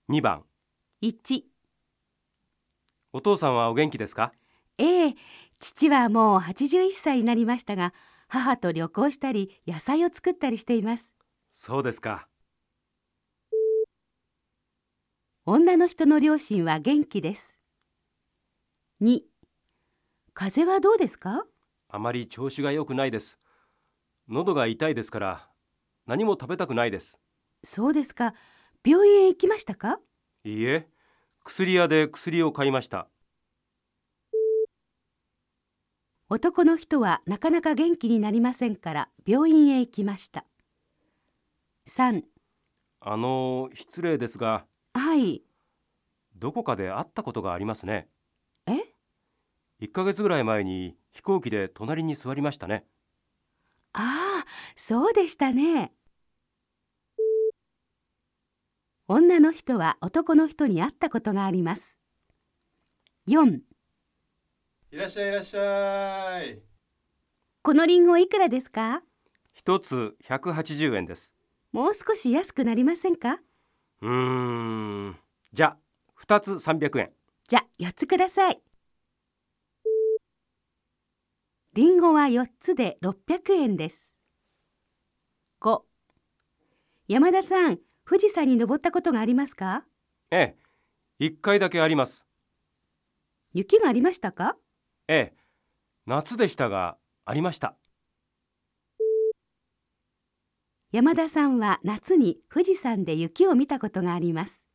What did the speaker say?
2番。 1、 お父さんはお元気ですか？ ええ、父はもう81歳になりましたが、母と旅行したり野菜を作ったりしています。 そうですか。 女の人の両親は元気です。2、風邪はどうですか？ あまり調子が良くないです。喉が痛いですから何も食べたくないです。 そうですか。病院へ行きましたか？ いいえ、薬屋で薬を買いました。 男の人はなかなか元気になりませんから病院へ行きました。3、 失礼ですが、 はい。 どこかで会ったことがありますね。 え 1ヶ月ぐらい前に飛行機で隣に座りましたね。 ああ、そうでしたね。女の人は男の人に会ったことがあります。4、 いらっしゃいいらっしゃい。 このリンゴいくらですか？ 一つ180円です。 もう少し安くなりませんか？ じゃあ2つ300円。 じゃ、4つください。リンゴは4つで600円です。5、山田さん、富士山に登ったことがありますか？ ええ、1回だけあります。 雪がありましたか？ ええ、夏でしたがありました。 山田さんは夏に富士山で雪を見たことがあります。